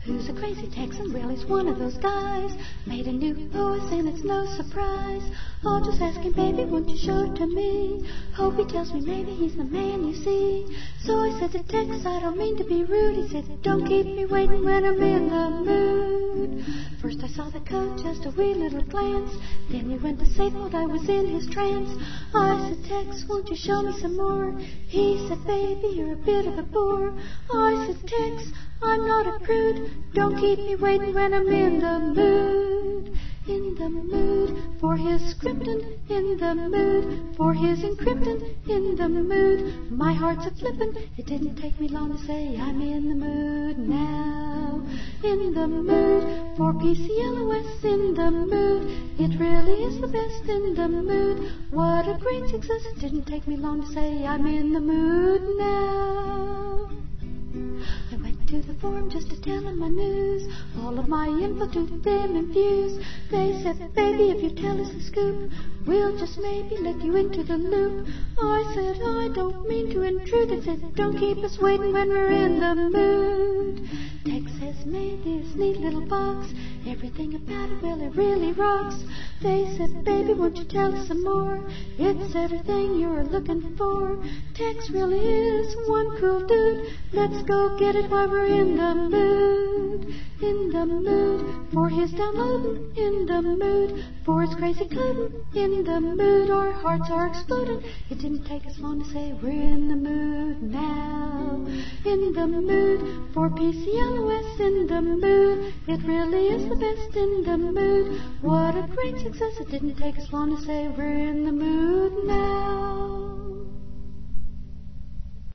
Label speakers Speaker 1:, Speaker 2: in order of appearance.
Speaker 1: Who's a crazy Texan? Well, he's one of those guys. Made a new voice and it's no surprise. I'll just ask him, baby, won't you show it to me? Hope he tells me maybe he's the man you see. So I said to Tex, I don't mean to be rude. He said, don't keep me waiting when I'm in the mood. First I saw the coat, just a wee little glance. Then he went to say, thought I was in his trance. I said, Tex, won't you show me some more? He said, baby, you're a bit of a bore. I said, Tex, I'm not a prude. Don't keep me waiting when I'm in the mood. In the mood for his scriptin', in the mood for his encryptin', in the mood. My heart's a flippin'. It didn't take me long to say I'm in the mood now. In the mood for PCLOS, in the mood. It really is the best in the mood. What a great success. It didn't take me long to say I'm in the mood now. I went to the forum just to tell them my news. All of my info to them infused. They said, baby, if you tell us the scoop, we'll just maybe let you into the loop. I said, I don't mean to intrude. They said, don't keep us waiting when we're in the mood. Tex has made this neat little box. Everything about it, well, it really rocks. They said, baby, won't you tell us some more? It's everything you're looking for. Tex really is one cool dude. Let's go get it while we're in the mood. In the mood for his downloading. In the mood for his crazy coding. In the mood our hearts are exploding. It didn't take us long to say we're in the mood now. In the mood for PCLOS. In the mood, it really is the best in the mood. What a great success. It didn't take us long to say we're in the mood now.